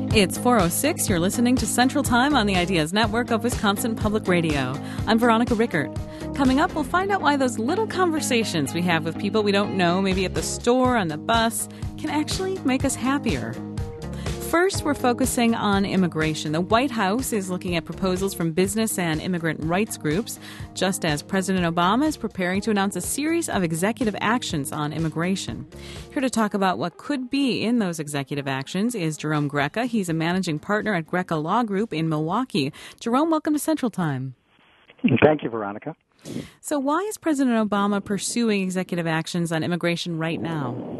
It's 4:06. You're listening to Central Time on the Ideas Network of Wisconsin Public Radio. I'm Veronica Rickert. Coming up, we'll find out why those little conversations we have with people we don't know, maybe at the store, on the bus, can actually make us happier. First, we're focusing on immigration. The White House is looking at proposals from business and immigrant rights groups, just as President Obama is preparing to announce a series of executive actions on immigration. Here to talk about what could be in those executive actions is Jerome Greca. He's a managing partner at Greca Law Group in Milwaukee. Jerome, welcome to Central Time. Thank you, Veronica. So why is President Obama pursuing executive actions on immigration right now?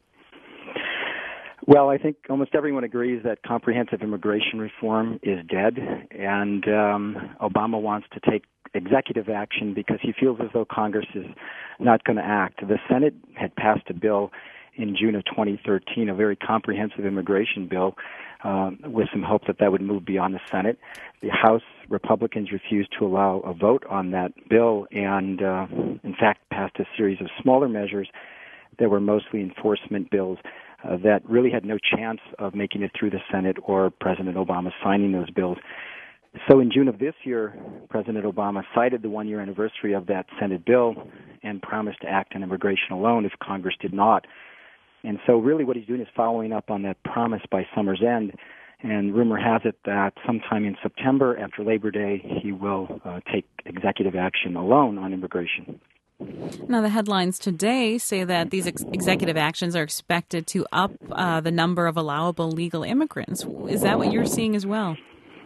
Well, I think almost everyone agrees that comprehensive immigration reform is dead, and Obama wants to take executive action because he feels as though Congress is not going to act. The Senate had passed a bill in June of 2013, a very comprehensive immigration bill, with some hope that would move beyond the Senate. The House Republicans refused to allow a vote on that bill and, in fact, passed a series of smaller measures that were mostly enforcement bills that really had no chance of making it through the Senate or President Obama signing those bills. So in June of this year, President Obama cited the one-year anniversary of that Senate bill and promised to act on immigration alone if Congress did not. And so really what he's doing is following up on that promise by summer's end. And rumor has it that sometime in September, after Labor Day, he will take executive action alone on immigration. Now, the headlines today say that these executive actions are expected to up the number of allowable legal immigrants. Is that what you're seeing as well?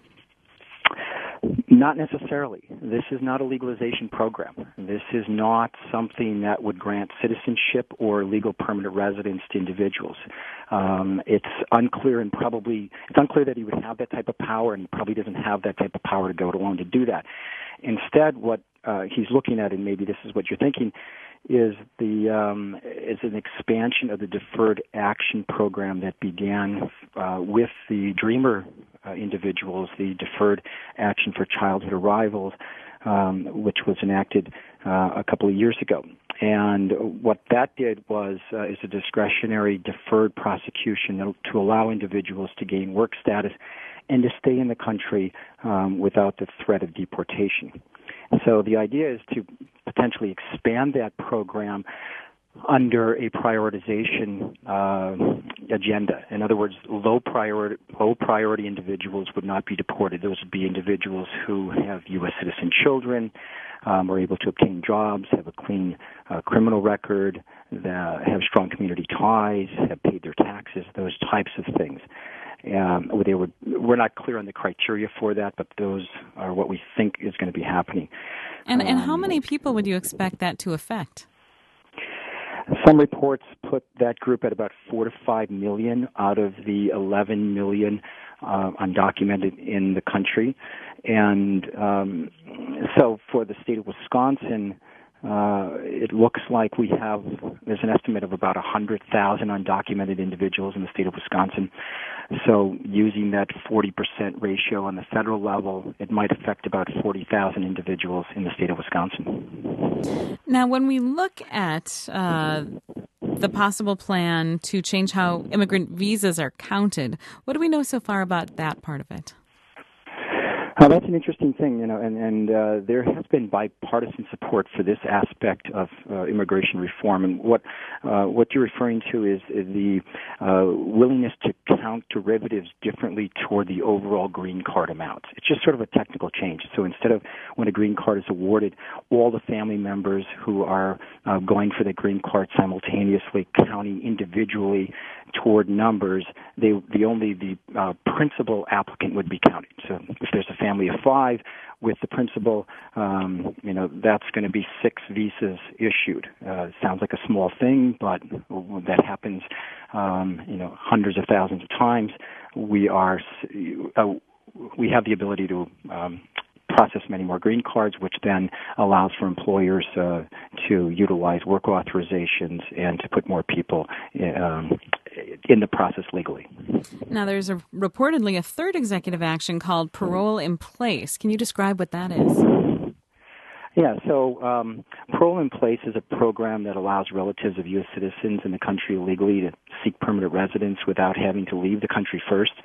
Not necessarily. This is not a legalization program. This is not something that would grant citizenship or legal permanent residence to individuals. It's unclear that he would have that type of power, and he probably doesn't have that type of power to go it alone to do that. Instead, what he's looking at, and maybe this is what you're thinking, is an expansion of the Deferred Action Program that began with the Dreamer individuals, the Deferred Action for Childhood Arrivals, which was enacted a couple of years ago. And what that did is a discretionary deferred prosecution to allow individuals to gain work status and to stay in the country without the threat of deportation. So the idea is to potentially expand that program under a prioritization agenda. In other words, low priority individuals would not be deported. Those would be individuals who have U.S. citizen children, are able to obtain jobs, have a clean criminal record, that have strong community ties, have paid their taxes, those types of things. We're not clear on the criteria for that, but those are what we think is going to be happening. And how many people would you expect that to affect? Some reports put that group at about 4 to 5 million out of the 11 million undocumented in the country. And so for the state of Wisconsin, it looks like there's an estimate of about 100,000 undocumented individuals in the state of Wisconsin. So using that 40% ratio on the federal level, it might affect about 40,000 individuals in the state of Wisconsin. Now, when we look at the possible plan to change how immigrant visas are counted, what do we know so far about that part of it? That's an interesting thing, and there has been bipartisan support for this aspect of immigration reform. And what you're referring to is the willingness to count derivatives differently toward the overall green card amounts. It's just sort of a technical change. So instead of when a green card is awarded, all the family members who are going for the green card simultaneously counting individually toward numbers, the principal applicant would be counted. So if there's a family of 5 with the principal, that's going to be 6 visas issued. Sounds like a small thing, but that happens, hundreds of thousands of times. We have the ability to process many more green cards, which then allows for employers to utilize work authorizations and to put more people in the process legally. Now, there's reportedly a third executive action called Parole in Place. Can you describe what that is? Yeah, so Parole in Place is a program that allows relatives of U.S. citizens in the country illegally to seek permanent residence without having to leave the country first.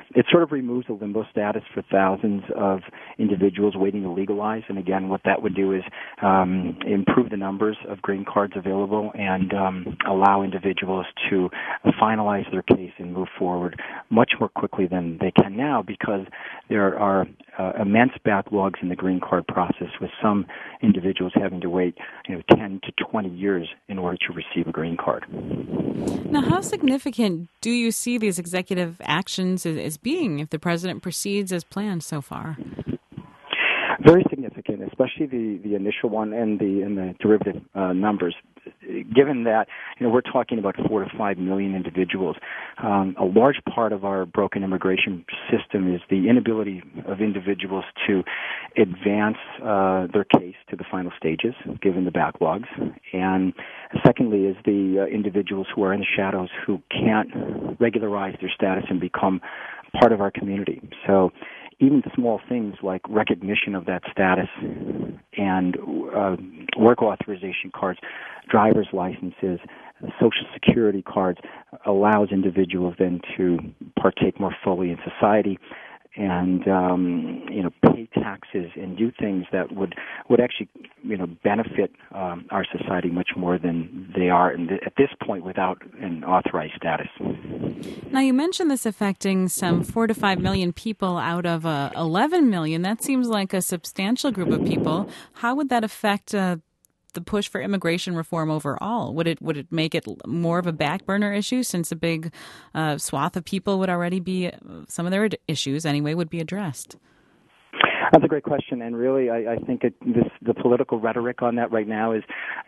it sort of removes the limbo status for thousands of individuals waiting to legalize. And again, what that would do is improve the numbers of green cards available and allow individuals to finalize their case and move forward much more quickly than they can now, because there are immense backlogs in the green card process, with some individuals having to wait 10 to 20 years in order to receive a green card. Now, how significant do you see these executive actions as being if the president proceeds as planned so far? Very significant, especially the initial one and the derivative numbers. Given that we're talking about 4 to 5 million individuals, a large part of our broken immigration system is the inability of individuals to advance their case to the final stages, given the backlogs. And secondly is the individuals who are in the shadows who can't regularize their status and become part of our community. So even small things like recognition of that status and work authorization cards, driver's licenses, Social Security cards allows individuals then to partake more fully in society and pay taxes and do things that would actually benefit our society much more than they are at this point without an authorized status. Now, you mentioned this affecting some 4 to 5 million people out of 11 million. That seems like a substantial group of people. How would that affect the push for immigration reform overall? Would it make it more of a back burner issue, since a big swath of people would already be, some of their issues anyway, would be addressed? That's a great question, and really, I think the political rhetoric on that right now is,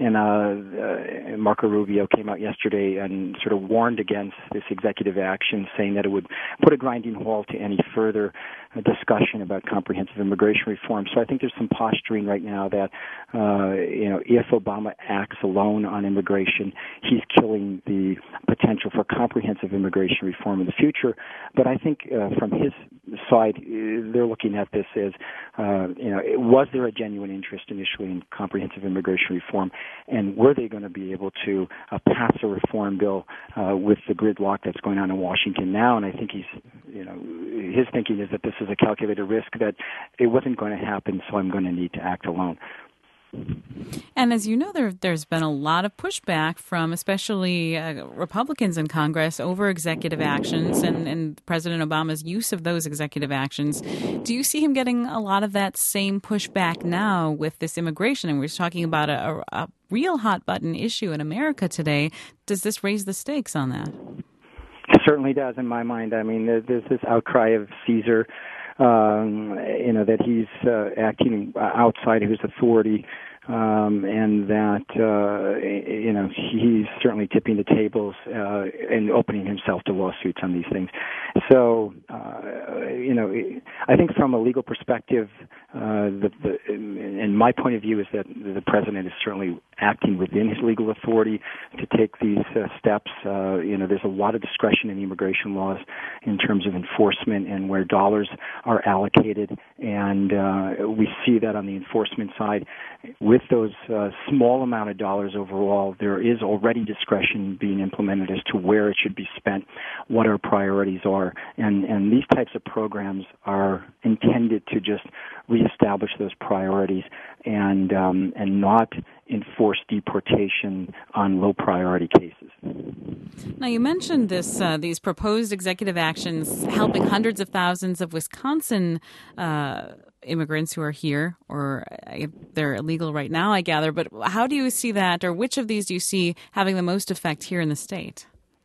Marco Rubio came out yesterday and sort of warned against this executive action, saying that it would put a grinding halt to any further discussion about comprehensive immigration reform. So I think there's some posturing right now that, if Obama acts alone on immigration, he's killing the potential for comprehensive immigration reform in the future. But I think from his side, they're looking at this as, was there a genuine interest initially in comprehensive immigration reform, and were they going to be able to pass a reform bill with the gridlock that's going on in Washington now? And I think his thinking is that this is a calculated risk, that it wasn't going to happen, so I'm going to need to act alone. And as you know, there's been a lot of pushback from especially Republicans in Congress over executive actions and President Obama's use of those executive actions. Do you see him getting a lot of that same pushback now with this immigration? And we're talking about a real hot button issue in America today. Does this raise the stakes on that? It certainly does, in my mind. I mean, there's this outcry of Caesar, that he's acting outside of his authority, and that, he's certainly tipping the tables and opening himself to lawsuits on these things. So, I think from a legal perspective, and my point of view is that the president is certainly acting within his legal authority to take these steps. There's a lot of discretion in the immigration laws in terms of enforcement and where dollars are allocated, and we see that on the enforcement side. With those small amount of dollars overall, there is already discretion being implemented as to where it should be spent, what our priorities are, and these types of programs are intended to just reestablish those priorities and not enforce deportation on low priority cases. Now, you mentioned these proposed executive actions helping hundreds of thousands of Wisconsin immigrants who are here, or they're illegal right now, I gather. But how do you see that, or which of these do you see having the most effect here in the state?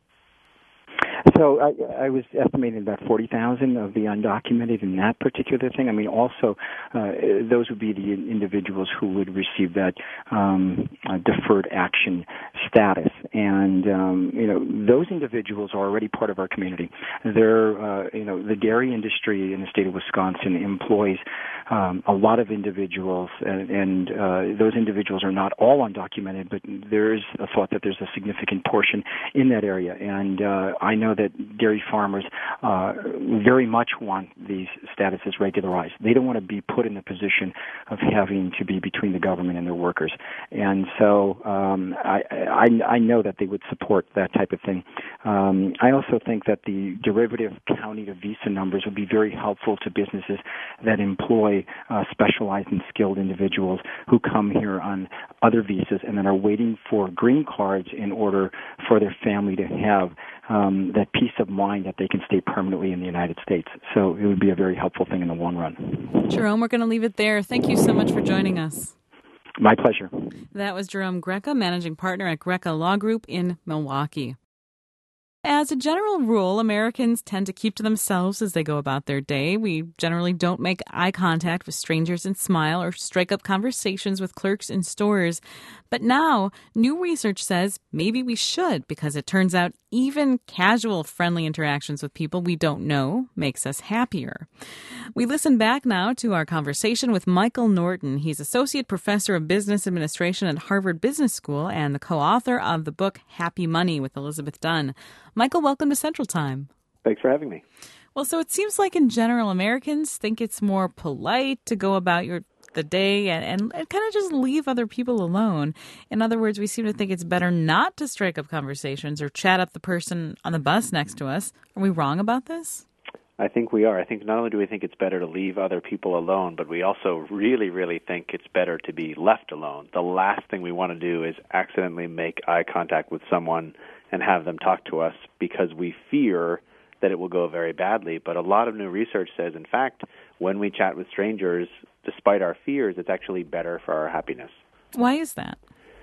So I was estimating about 40,000 of the undocumented in that particular thing. I mean, also those would be the individuals who would receive that deferred action status, and those individuals are already part of our community. They're the dairy industry in the state of Wisconsin employs a lot of individuals, and those individuals are not all undocumented, but there is a thought that there's a significant portion in that area, and I know that dairy farmers very much want these statuses regularized. They don't want to be put in the position of having to be between the government and their workers. And so I know that they would support that type of thing. I also think that the derivative county to visa numbers would be very helpful to businesses that employ specialized and skilled individuals who come here on other visas and then are waiting for green cards in order for their family to have that peace of mind that they can stay permanently in the United States. So it would be a very helpful thing in the long run. Jerome, we're going to leave it there. Thank you so much for joining us. My pleasure. That was Jerome Greca, managing partner at Greca Law Group in Milwaukee. As a general rule, Americans tend to keep to themselves as they go about their day. We generally don't make eye contact with strangers and smile or strike up conversations with clerks in stores. But now, new research says maybe we should, because it turns out even casual, friendly interactions with people we don't know makes us happier. We listen back now to our conversation with Michael Norton. He's Associate Professor of Business Administration at Harvard Business School and the co-author of the book Happy Money with Elizabeth Dunn. Michael, welcome to Central Time. Thanks for having me. Well, so it seems like in general, Americans think it's more polite to go about the day and kind of just leave other people alone. In other words, we seem to think it's better not to strike up conversations or chat up the person on the bus next to us. Are we wrong about this? I think we are. I think not only do we think it's better to leave other people alone, but we also really, really think it's better to be left alone. The last thing we want to do is accidentally make eye contact with someone and have them talk to us because we fear that it will go very badly. But a lot of new research says, in fact, when we chat with strangers, despite our fears, it's actually better for our happiness. Why is that?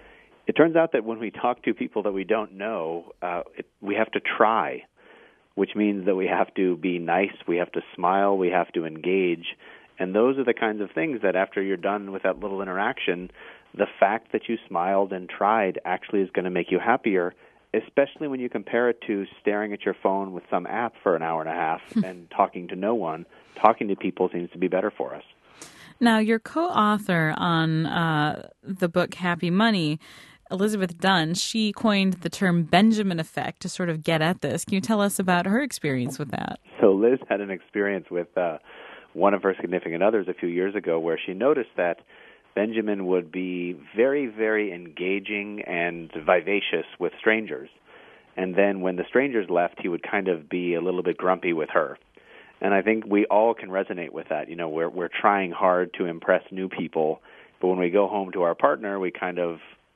It turns out that when we talk to people that we don't know, we have to try, which means that we have to be nice, we have to smile, we have to engage. And those are the kinds of things that after you're done with that little interaction, the fact that you smiled and tried actually is going to make you happier, especially when you compare it to staring at your phone with some app for an hour and a half and talking to no one. Talking to people seems to be better for us. Now, your co-author on the book Happy Money, Elizabeth Dunn, she coined the term Benjamin effect to sort of get at this. Can you tell us about her experience with that? So Liz had an experience with one of her significant others a few years ago where she noticed that Benjamin would be very, very engaging and vivacious with strangers. And then when the strangers left, he would kind of be a little bit grumpy with her. And I think we all can resonate with that. You know, we're trying hard to impress new people, but when we go home to our partner, we kind of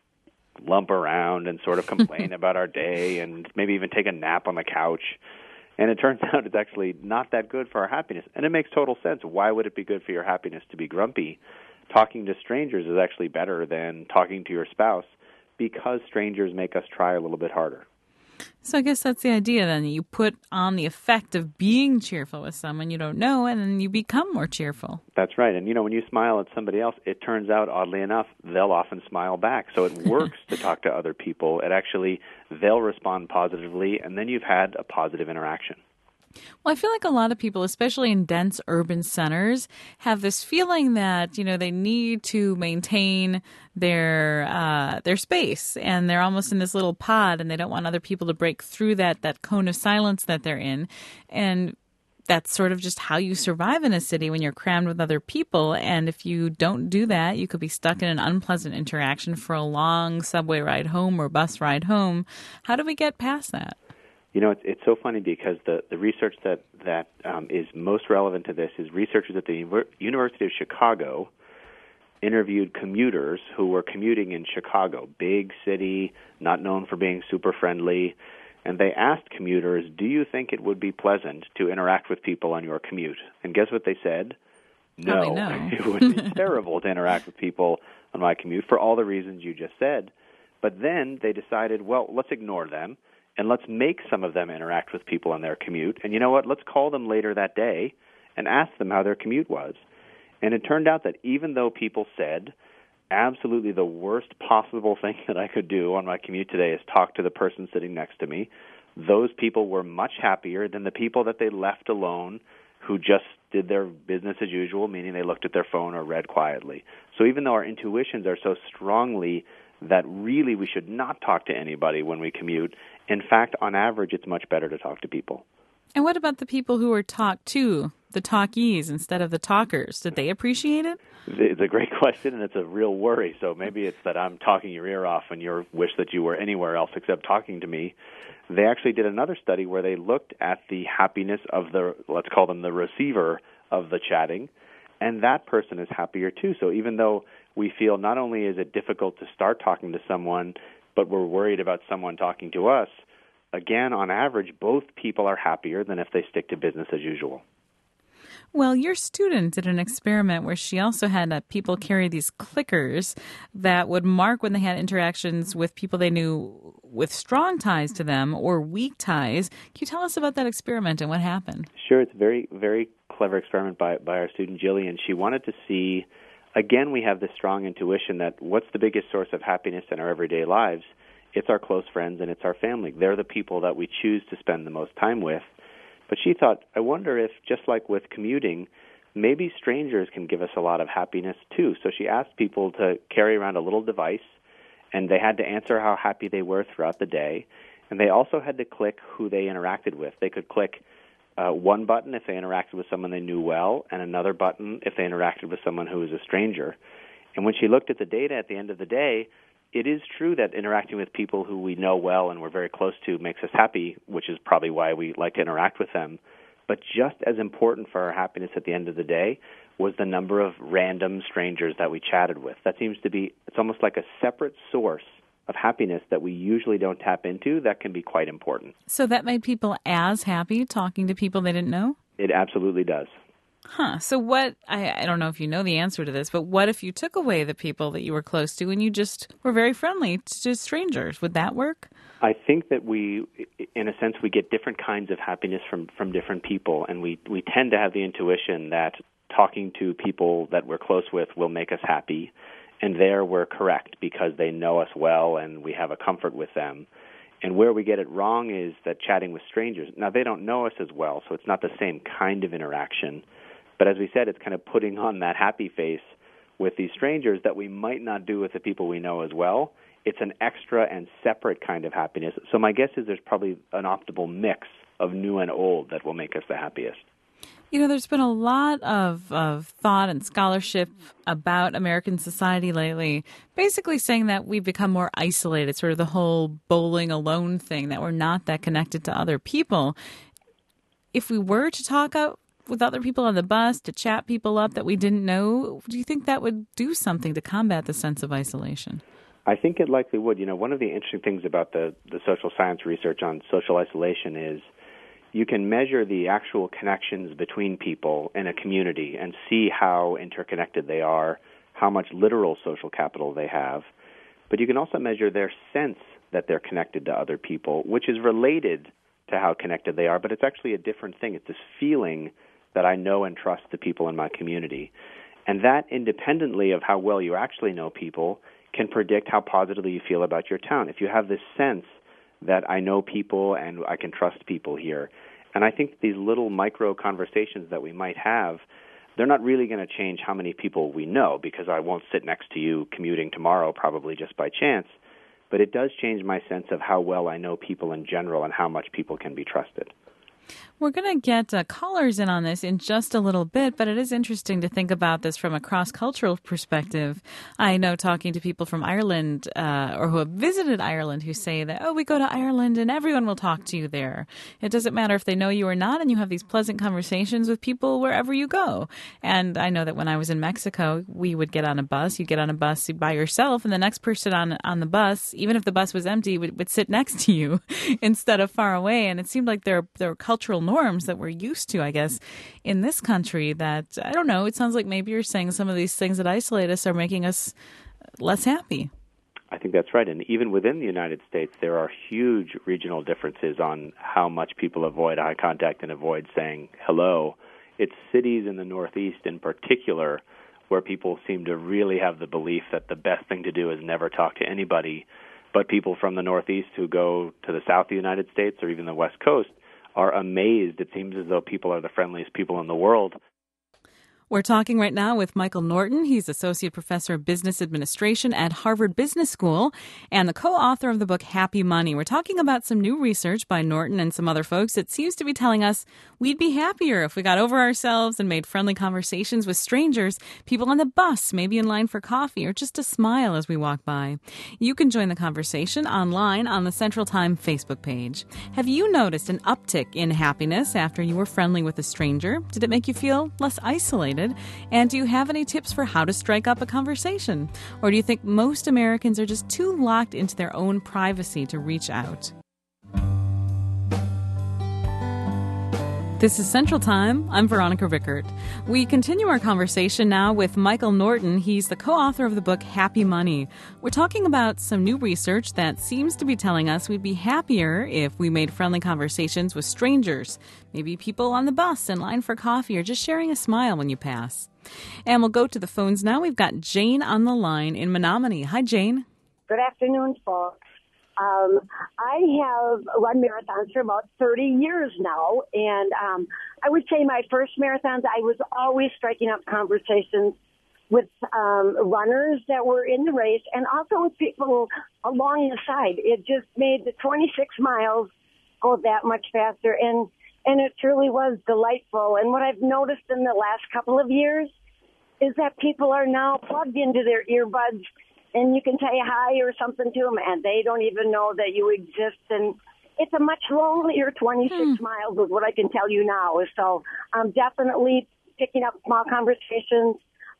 lump around and sort of complain about our day and maybe even take a nap on the couch. And it turns out it's actually not that good for our happiness. And it makes total sense. Why would it be good for your happiness to be grumpy? Talking to strangers is actually better than talking to your spouse because strangers make us try a little bit harder. So I guess that's the idea then. You put on the effect of being cheerful with someone you don't know, and then you become more cheerful. That's right. And, you know, when you smile at somebody else, it turns out, oddly enough, they'll often smile back. So it works to talk to other people. They'll respond positively, and then you've had a positive interaction. Well, I feel like a lot of people, especially in dense urban centers, have this feeling that, you know, they need to maintain their space, and they're almost in this little pod, and they don't want other people to break through that cone of silence that they're in. And that's sort of just how you survive in a city when you're crammed with other people. And if you don't do that, you could be stuck in an unpleasant interaction for a long subway ride home or bus ride home. How do we get past that? You know, it's so funny because the research that is most relevant to this is researchers at the University of Chicago interviewed commuters who were commuting in Chicago, big city, not known for being super friendly, and they asked commuters, do you think it would be pleasant to interact with people on your commute? And guess what they said? No. It would be terrible to interact with people on my commute for all the reasons you just said. But then they decided, well, let's ignore them. And let's make some of them interact with people on their commute. And you know what? Let's call them later that day and ask them how their commute was. And it turned out that even though people said, absolutely the worst possible thing that I could do on my commute today is talk to the person sitting next to me, those people were much happier than the people that they left alone who just did their business as usual, meaning they looked at their phone or read quietly. So even though our intuitions are so strongly that really we should not talk to anybody when we commute, in fact, on average, it's much better to talk to people. And what about the people who were talked to, the talkies instead of the talkers? Did they appreciate it? It's a great question, and it's a real worry. So maybe it's that I'm talking your ear off and you wish that you were anywhere else except talking to me. They actually did another study where they looked at the happiness of the, let's call them the receiver of the chatting, and that person is happier too. So even though we feel not only is it difficult to start talking to someone, but we're worried about someone talking to us, again, on average, both people are happier than if they stick to business as usual. Well, your student did an experiment where she also had people carry these clickers that would mark when they had interactions with people they knew with strong ties to them or weak ties. Can you tell us about that experiment and what happened? Sure. It's a very, very clever experiment by our student Jillian. She wanted to see, again, we have this strong intuition that what's the biggest source of happiness in our everyday lives? It's our close friends and it's our family. They're the people that we choose to spend the most time with. But she thought, I wonder if, just like with commuting, maybe strangers can give us a lot of happiness too. So she asked people to carry around a little device, and they had to answer how happy they were throughout the day. And they also had to click who they interacted with. They could click one button if they interacted with someone they knew well, and another button if they interacted with someone who was a stranger. And when she looked at the data at the end of the day, it is true that interacting with people who we know well and we're very close to makes us happy, which is probably why we like to interact with them. But just as important for our happiness at the end of the day was the number of random strangers that we chatted with. That seems to be, it's almost like a separate source of happiness that we usually don't tap into that can be quite important. So that made people as happy talking to people they didn't know? It absolutely does. Huh. So what, I don't know if you know the answer to this, but what if you took away the people that you were close to and you just were very friendly to strangers? Would that work? I think that we, in a sense, we get different kinds of happiness from different people, and we tend to have the intuition that talking to people that we're close with will make us happy, and there we're correct because they know us well and we have a comfort with them. And where we get it wrong is that chatting with strangers, now they don't know us as well, so it's not the same kind of interaction. But as we said, it's kind of putting on that happy face with these strangers that we might not do with the people we know as well. It's an extra and separate kind of happiness. So my guess is there's probably an optimal mix of new and old that will make us the happiest. You know, there's been a lot of thought and scholarship about American society lately, basically saying that we've become more isolated, sort of the whole bowling alone thing, that we're not that connected to other people. If we were to talk out with other people on the bus, to chat people up that we didn't know, do you think that would do something to combat the sense of isolation? I think it likely would. You know, one of the interesting things about the social science research on social isolation is you can measure the actual connections between people in a community and see how interconnected they are, how much literal social capital they have. But you can also measure their sense that they're connected to other people, which is related to how connected they are, but it's actually a different thing. It's this feeling that I know and trust the people in my community. And that, independently of how well you actually know people, can predict how positively you feel about your town. If you have this sense that I know people and I can trust people here. And I think these little micro conversations that we might have, they're not really going to change how many people we know, because I won't sit next to you commuting tomorrow probably just by chance. But it does change my sense of how well I know people in general and how much people can be trusted. We're going to get callers in on this in just a little bit, but it is interesting to think about this from a cross-cultural perspective. I know talking to people from Ireland or who have visited Ireland who say that, oh, we go to Ireland and everyone will talk to you there. It doesn't matter if they know you or not, and you have these pleasant conversations with people wherever you go. And I know that when I was in Mexico, we would get on a bus. You'd get on a bus by yourself, and the next person on the bus, even if the bus was empty, would sit next to you instead of far away. And it seemed like there were cultural norms that we're used to, I guess, in this country that, I don't know, it sounds like maybe you're saying some of these things that isolate us are making us less happy. I think that's right. And even within the United States, there are huge regional differences on how much people avoid eye contact and avoid saying hello. It's cities in the Northeast in particular where people seem to really have the belief that the best thing to do is never talk to anybody. But people from the Northeast who go to the South of the United States or even the West Coast are amazed. It seems as though people are the friendliest people in the world. We're talking right now with Michael Norton. He's Associate Professor of Business Administration at Harvard Business School and the co-author of the book Happy Money. We're talking about some new research by Norton and some other folks that seems to be telling us we'd be happier if we got over ourselves and made friendly conversations with strangers, people on the bus, maybe in line for coffee, or just a smile as we walk by. You can join the conversation online on the Central Time Facebook page. Have you noticed an uptick in happiness after you were friendly with a stranger? Did it make you feel less isolated? And do you have any tips for how to strike up a conversation? Or do you think most Americans are just too locked into their own privacy to reach out? This is Central Time. I'm Veronica Rickert. We continue our conversation now with Michael Norton. He's the co-author of the book Happy Money. We're talking about some new research that seems to be telling us we'd be happier if we made friendly conversations with strangers, maybe people on the bus in line for coffee, or just sharing a smile when you pass. And we'll go to the phones now. We've got Jane on the line in Menominee. Hi, Jane. Good afternoon, folks. I have run marathons for about 30 years now, and I would say my first marathons, I was always striking up conversations with runners that were in the race and also with people along the side. It just made the 26 miles go that much faster, and it truly was delightful. And what I've noticed in the last couple of years is that people are now plugged into their earbuds, and you can say hi or something to them, and they don't even know that you exist. And it's a much lonelier 26 miles is what I can tell you now. So I'm definitely picking up small conversations.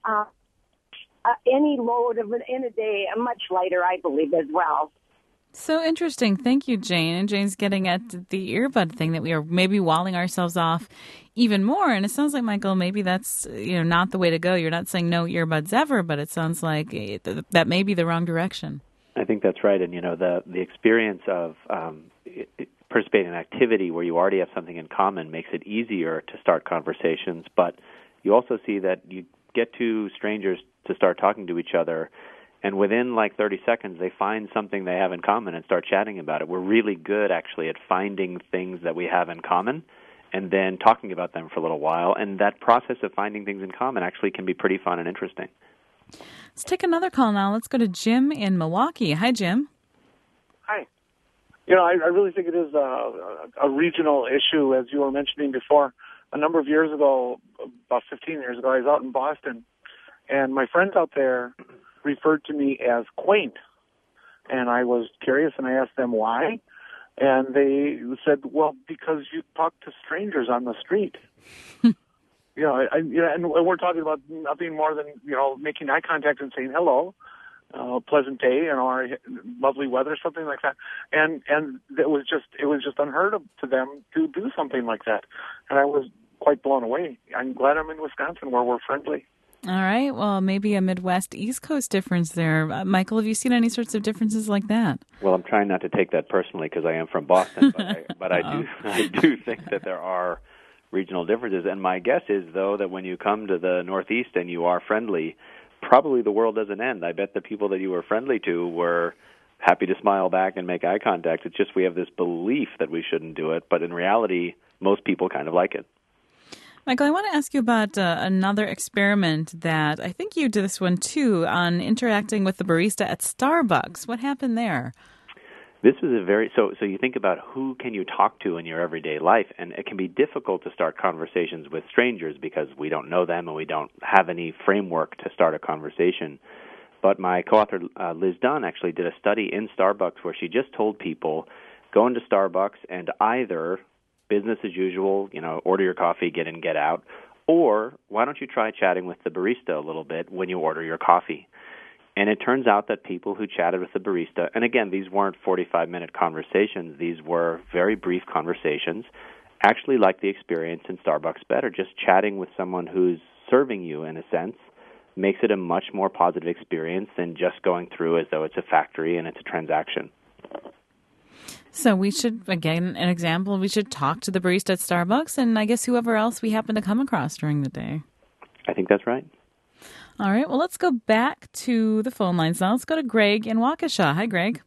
Any load in a day, much lighter, I believe, as well. So interesting. Thank you, Jane. And Jane's getting at the earbud thing, that we are maybe walling ourselves off even more. And it sounds like, Michael, maybe that's not the way to go. You're not saying no earbuds ever, but it sounds like that may be the wrong direction. I think that's right. And, the experience of participating in an activity where you already have something in common makes it easier to start conversations. But you also see that you get two strangers to start talking to each other, and within 30 seconds, they find something they have in common and start chatting about it. We're really good, actually, at finding things that we have in common and then talking about them for a little while. And that process of finding things in common actually can be pretty fun and interesting. Let's take another call now. Let's go to Jim in Milwaukee. Hi, Jim. Hi. I really think it is a regional issue, as you were mentioning before. A number of years ago, about 15 years ago, I was out in Boston, and my friends out there referred to me as quaint, and I was curious, and I asked them why, and they said, "Well, because you talk to strangers on the street." And we're talking about nothing more than making eye contact and saying hello, pleasant day, or lovely weather, something like that, and it was just unheard of to them to do something like that, and I was quite blown away. I'm glad I'm in Wisconsin where we're friendly. All right. Well, maybe a Midwest East Coast difference there. Michael, have you seen any sorts of differences like that? Well, I'm trying not to take that personally because I am from Boston, but I do think that there are regional differences. And my guess is, though, that when you come to the Northeast and you are friendly, probably the world doesn't end. I bet the people that you were friendly to were happy to smile back and make eye contact. It's just we have this belief that we shouldn't do it, but in reality, most people kind of like it. Michael, I want to ask you about another experiment that I think you did this one too, on interacting with the barista at Starbucks. What happened there? This was so you think about who can you talk to in your everyday life, and it can be difficult to start conversations with strangers because we don't know them and we don't have any framework to start a conversation. But my co-author, Liz Dunn, actually did a study in Starbucks where she just told people, go into Starbucks and either business as usual, order your coffee, get in, get out, or why don't you try chatting with the barista a little bit when you order your coffee? And it turns out that people who chatted with the barista, and again, these weren't 45-minute conversations, these were very brief conversations, actually liked the experience in Starbucks better. Just chatting with someone who's serving you, in a sense, makes it a much more positive experience than just going through as though it's a factory and it's a transaction. So we should, again, an example, we should talk to the barista at Starbucks and I guess whoever else we happen to come across during the day. I think that's right. All right. Well, let's go back to the phone lines now. Let's go to Greg in Waukesha. Hi, Greg.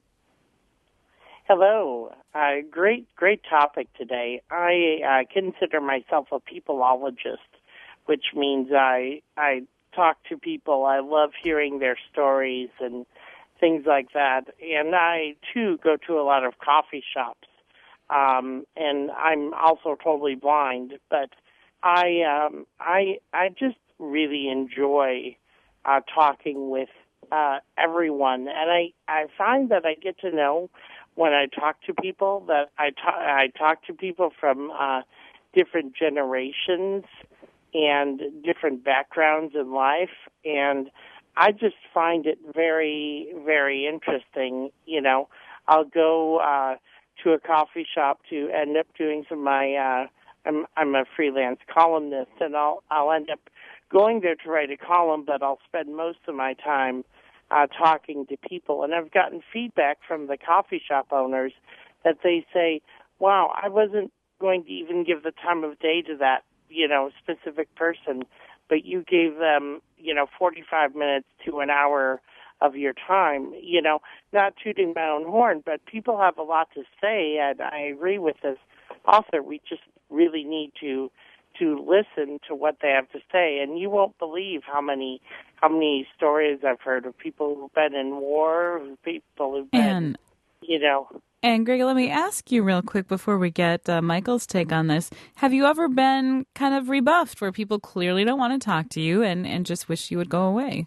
Hello. Great topic today. I consider myself a peopleologist. which means I talk to people. I love hearing their stories and things like that. And I, too, go to a lot of coffee shops. And I'm also totally blind, but I just really enjoy talking with everyone. And I find that I get to know when I talk to people that I talk to people from different generations and different backgrounds in life, and I just find it very, very interesting. You know, I'll go to a coffee shop to end up doing some of my. I'm a freelance columnist, and I'll end up going there to write a column, but I'll spend most of my time talking to people. And I've gotten feedback from the coffee shop owners that they say, "Wow, I wasn't going to even give the time of day to that, specific person, but you gave them, 45 minutes to an hour of your time." Not tooting my own horn, but people have a lot to say, and I agree with this author. We just really need to listen to what they have to say, and you won't believe how many stories I've heard of people who've been in war, people who've been, And Greg, let me ask you real quick before we get Michael's take on this. Have you ever been kind of rebuffed where people clearly don't want to talk to you and just wish you would go away?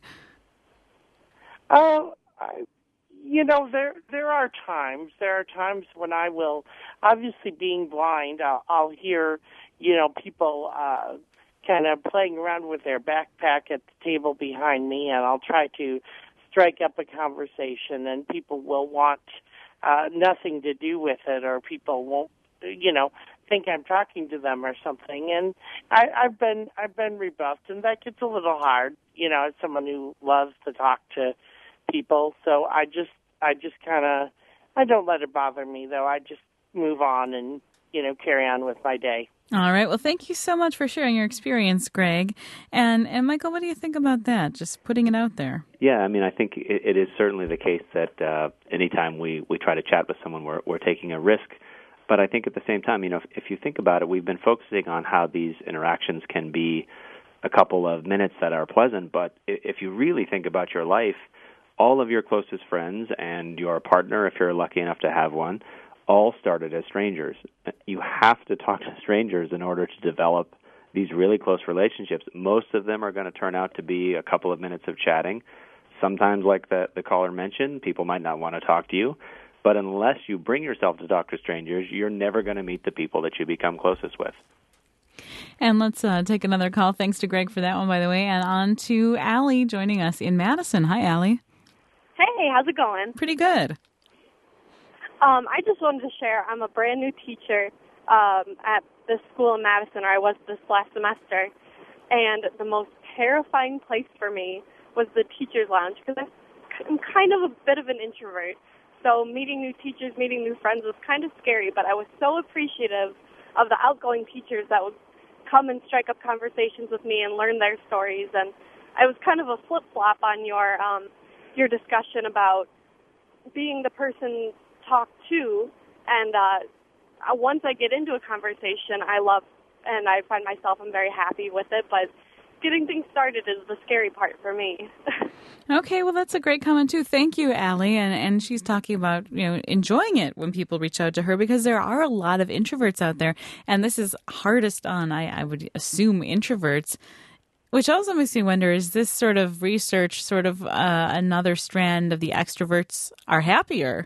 There are times. There are times when I will, obviously being blind, I'll hear, people kind of playing around with their backpack at the table behind me, and I'll try to strike up a conversation, and people will want nothing to do with it, or people won't, think I'm talking to them or something. And I've been rebuffed, and that gets a little hard, as someone who loves to talk to people. So I just kind of, I don't let it bother me, though. I just move on and, carry on with my day. All right. Well, thank you so much for sharing your experience, Greg. And Michael, what do you think about that? Just putting it out there. Yeah, I think it is certainly the case that anytime we try to chat with someone, we're taking a risk. But I think at the same time, if you think about it, we've been focusing on how these interactions can be a couple of minutes that are pleasant. But if you really think about your life, all of your closest friends and your partner, if you're lucky enough to have one, all started as strangers. You have to talk to strangers in order to develop these really close relationships. Most of them are going to turn out to be a couple of minutes of chatting. Sometimes, like the caller mentioned, people might not want to talk to you. But unless you bring yourself to talk to strangers, you're never going to meet the people that you become closest with. And let's take another call. Thanks to Greg for that one, by the way. And on to Allie joining us in Madison. Hi, Allie. Hey, how's it going? Pretty good. I just wanted to share, I'm a brand new teacher at this school in Madison, or I was this last semester, and the most terrifying place for me was the teacher's lounge, because I'm kind of a bit of an introvert, so meeting new teachers, meeting new friends was kind of scary, but I was so appreciative of the outgoing teachers that would come and strike up conversations with me and learn their stories, and I was kind of a flip-flop on your discussion about being the person talked to, and once I get into a conversation, I love, and I find myself, I'm very happy with it, but getting things started is the scary part for me. Okay, well, that's a great comment, too. Thank you, Allie. And she's talking about, enjoying it when people reach out to her, because there are a lot of introverts out there, and this is hardest on, I would assume, introverts. Which also makes me wonder, is this sort of research sort of another strand of the extroverts are happier,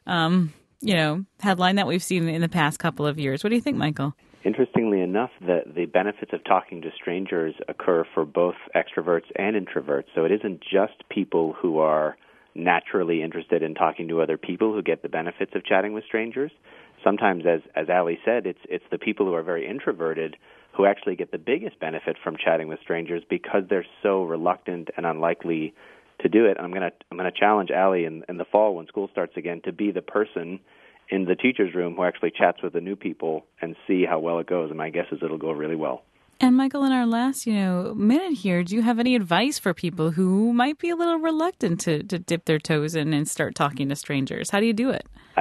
headline that we've seen in the past couple of years? What do you think, Michael? Interestingly enough, the benefits of talking to strangers occur for both extroverts and introverts. So it isn't just people who are naturally interested in talking to other people who get the benefits of chatting with strangers. Sometimes, as Allie said, it's the people who are very introverted who actually get the biggest benefit from chatting with strangers because they're so reluctant and unlikely to do it. And I'm going to challenge Allie in the fall when school starts again to be the person in the teacher's room who actually chats with the new people and see how well it goes. And my guess is it'll go really well. And Michael, in our last minute here, do you have any advice for people who might be a little reluctant to dip their toes in and start talking to strangers? How do you do it? I think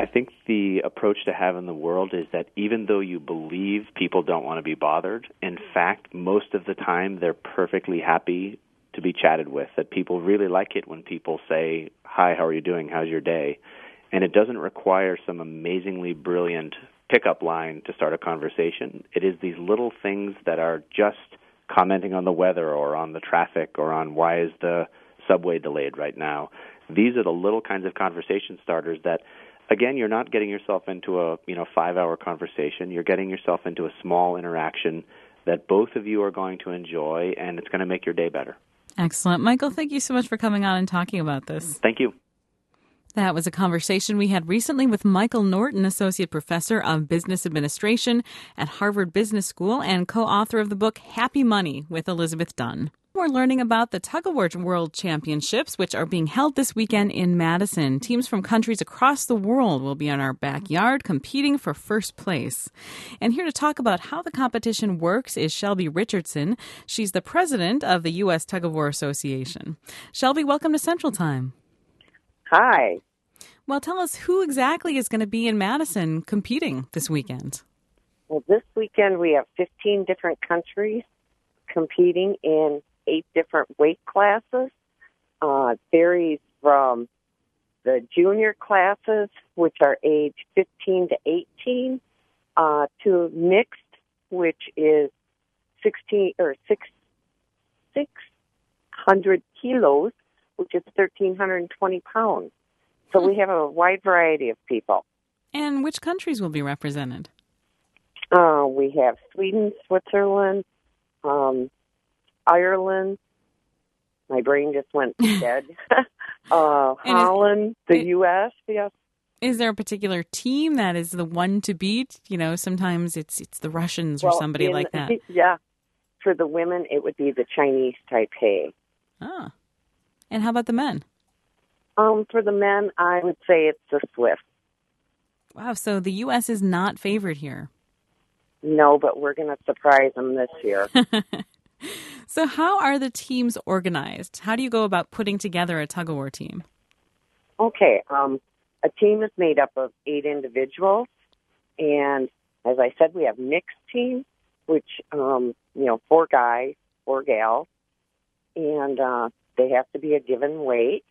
the approach to have in the world is that even though you believe people don't want to be bothered, in fact, most of the time they're perfectly happy to be chatted with, that people really like it when people say, "Hi, how are you doing? How's your day?" And it doesn't require some amazingly brilliant pickup line to start a conversation. It is these little things that are just commenting on the weather or on the traffic or on why is the subway delayed right now. These are the little kinds of conversation starters that, again, you're not getting yourself into a 5-hour conversation. You're getting yourself into a small interaction that both of you are going to enjoy, and it's going to make your day better. Excellent. Michael, thank you so much for coming on and talking about this. Thank you. That was a conversation we had recently with Michael Norton, Associate Professor of Business Administration at Harvard Business School and co-author of the book Happy Money with Elizabeth Dunn. We're learning about the Tug-of-War World Championships, which are being held this weekend in Madison. Teams from countries across the world will be in our backyard competing for first place. And here to talk about how the competition works is Shelby Richardson. She's the president of the U.S. Tug-of-War Association. Shelby, welcome to Central Time. Hi. Well, tell us who exactly is going to be in Madison competing this weekend. Well, this weekend we have 15 different countries competing in 8 different weight classes. It varies from the junior classes, which are age 15 to 18, to mixed, which is 600 kilos, which is 1,320 pounds. So we have a wide variety of people. And which countries will be represented? We have Sweden, Switzerland, Ireland. My brain just went dead. Holland, the U.S., yes. Is there a particular team that is the one to beat? Sometimes it's the Russians or somebody like that. Yeah. For the women, it would be the Chinese Taipei. Ah. And how about the men? For the men, I would say it's the Swiss. Wow, so the U.S. is not favored here. No, but we're going to surprise them this year. So how are the teams organized? How do you go about putting together a tug-of-war team? Okay, a team is made up of 8 individuals, and as I said, we have mixed teams, which, 4 guys, 4 gals, and they have to be a given weight.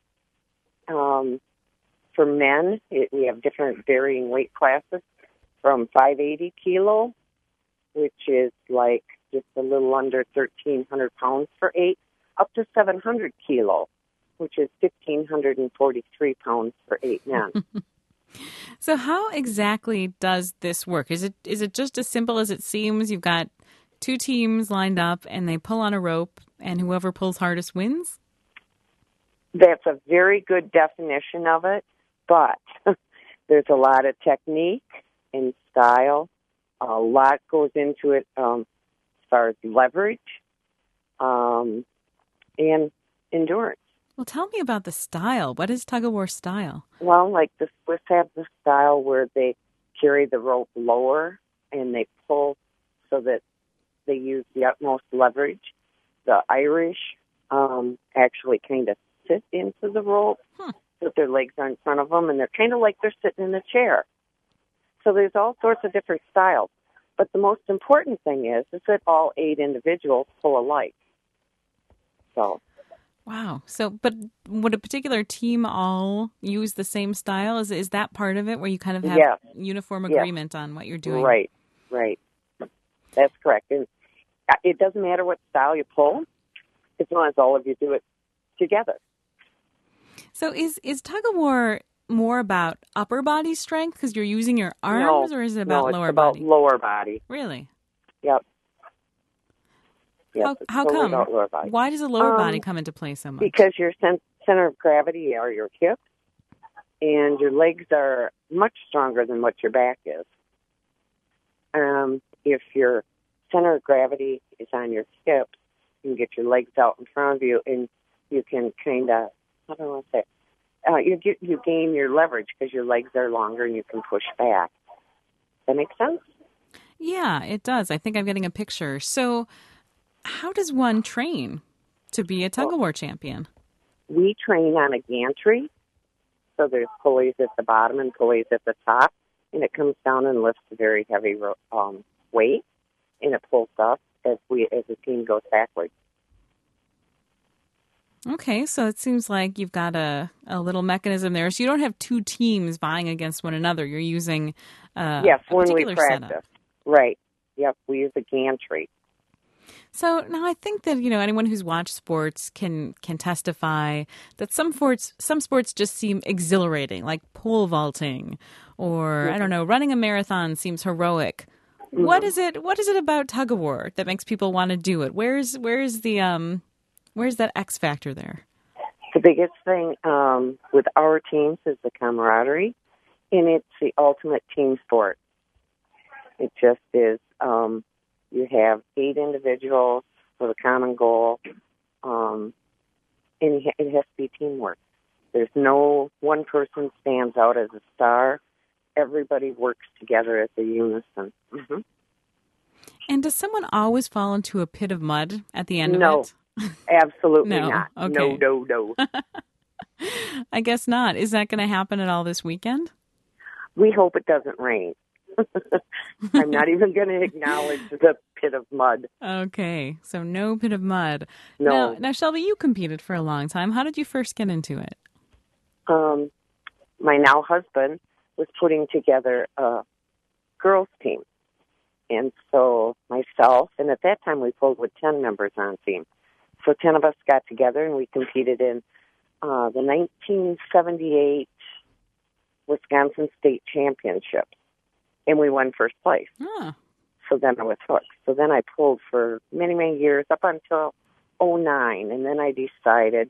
For men, we have different varying weight classes from 580 kilo, which is like just a little under 1,300 pounds for 8, up to 700 kilo, which is 1,543 pounds for 8 men. So how exactly does this work? Is it just as simple as it seems? You've got 2 teams lined up and they pull on a rope and whoever pulls hardest wins? That's a very good definition of it, but there's a lot of technique and style. A lot goes into it as far as leverage and endurance. Well, tell me about the style. What is tug-of-war style? Well, like the Swiss have the style where they carry the rope lower and they pull so that they use the utmost leverage. The Irish actually kind of sit into the rope so that their legs are in front of them, and they're kind of like they're sitting in a chair. So there's all sorts of different styles. But the most important thing is that all 8 individuals pull alike. So. Wow. So, but would a particular team all use the same style? Is that part of it where you kind of have uniform agreement on what you're doing? Right. That's correct. And it doesn't matter what style you pull, as long as all of you do it together. So is tug-of-war more about upper body strength because you're using your arms, or is it about lower body? No, it's about lower body. Really? Yep. How come? Why does the lower body come into play so much? Because your center of gravity are your hips, and your legs are much stronger than what your back is. If your center of gravity is on your hips, you can get your legs out in front of you, and you can kind of, how do I want to say, you gain your leverage because your legs are longer and you can push back. Does that make sense? Yeah, it does. I think I'm getting a picture. So how does one train to be a tug-of-war champion? We train on a gantry. So there's pulleys at the bottom and pulleys at the top. and it comes down and lifts a very heavy weight, and it pulls up as the team goes backwards. Okay, so it seems like you've got a little mechanism there. So you don't have two teams vying against one another. You're using yes, a when particular we practice. setup. Right. Yep, we use a gantry. So now I think that, anyone who's watched sports can testify that some sports just seem exhilarating, like pole vaulting or, I don't know, running a marathon seems heroic. Mm-hmm. What is it about tug of war that makes people want to do it? Where's that X factor there? The biggest thing with our teams is the camaraderie, and it's the ultimate team sport. It just is. You have 8 individuals for the common goal, and it has to be teamwork. There's no one person stands out as a star. Everybody works together as a unison. Mm-hmm. And does someone always fall into a pit of mud at the end of it? Absolutely no. not. Okay. No. I guess not. Is that going to happen at all this weekend? We hope it doesn't rain. I'm not even going to acknowledge the pit of mud. Okay, so no pit of mud. No. Now, Shelby, you competed for a long time. How did you first get into it? My now husband was putting together a girls' team. And so myself, and at that time we pulled with 10 members on team. So 10 of us got together and we competed in the 1978 Wisconsin State Championships. And we won first place. Oh. So then I was hooked. So then I pulled for many, many years, up until 2009. And then I decided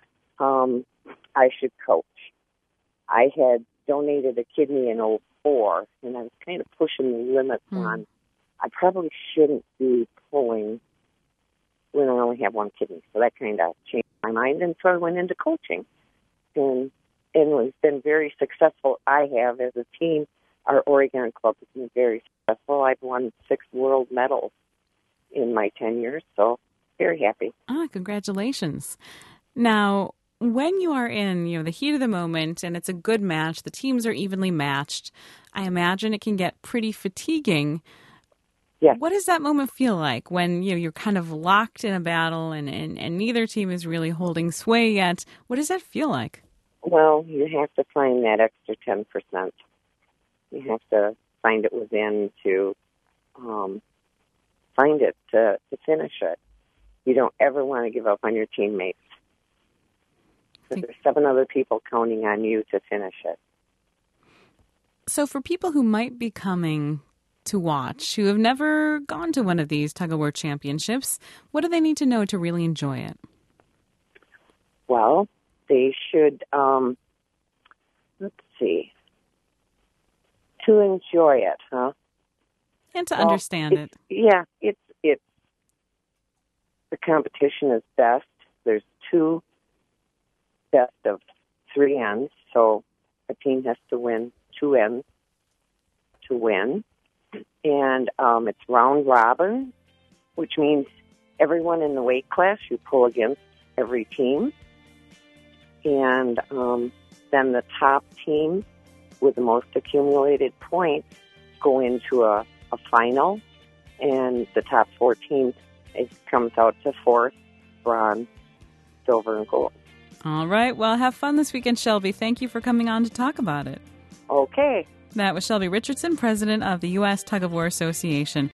I should coach. I had donated a kidney in 2004, and I was kind of pushing the limits on I probably shouldn't be pulling when I only have one kidney. So that kind of changed my mind. And so I went into coaching. And it's been very successful. I have, as a team, our Oregon club has been very successful. I've won 6 world medals in my 10 years, so very happy. Ah, congratulations. Now, when you are in, the heat of the moment and it's a good match, the teams are evenly matched, I imagine it can get pretty fatiguing. Yes. What does that moment feel like when you're kind of locked in a battle and neither team is really holding sway yet? What does that feel like? Well, you have to find that extra 10%. You have to find it within to find it to finish it. You don't ever want to give up on your teammates. Because there's 7 other people counting on you to finish it. So for people who might be coming to watch, who have never gone to one of these tug-of-war championships, what do they need to know to really enjoy it? Well, they should, let's see, to enjoy it, huh? And to understand it. Yeah, it's the competition is best. There's 2 best of 3 ends, so a team has to win 2 ends to win. And it's round robin, which means everyone in the weight class you pull against every team. And then the top team with the most accumulated points go into a final. And the top 4 teams, it comes out to 4th, bronze, silver, and gold. All right. Well, have fun this weekend, Shelby. Thank you for coming on to talk about it. Okay. That was Shelby Richardson, president of the U.S. Tug of War Association.